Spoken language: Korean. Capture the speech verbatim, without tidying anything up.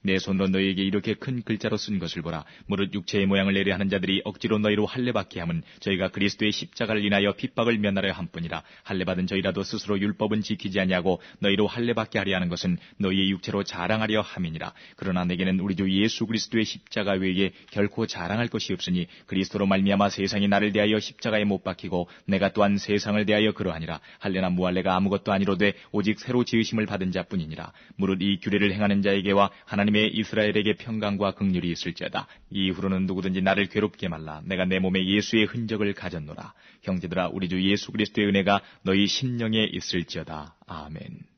내 손으로 너희에게 이렇게 큰 글자로 쓴 것을 보라. 무릇 육체의 모양을 내려 하는 자들이 억지로 너희로 할례받게 함은 저희가 그리스도의 십자가를 인하여 핍박을 면하려 함뿐이라. 할례받은 저희라도 스스로 율법은 지키지 아니하고 너희로 할례받게 하려 하는 것은 너희의 육체로 자랑하려 함이니라. 그러나 내게는 우리 주 예수 그리스도의 십자가 외에 결코 자랑할 것이 없으니 그리스도로 말미암아 세상이 나를 대하여 십자가에 못 박히고 내가 또한 세상을 대하여 그러하니라. 할례나 무할례가 아무것도 아니로되 오직 새로 지으심을 받은 자뿐이니라. 무릇 이 규례를 행하는 자에게와 하나님의 이스라엘에게 평강과 긍휼이 있을지어다. 이후로는 누구든지 나를 괴롭게 말라. 내가 내 몸에 예수의 흔적을 가졌노라. 형제들아, 우리 주 예수 그리스도의 은혜가 너희 심령에 있을지어다. 아멘.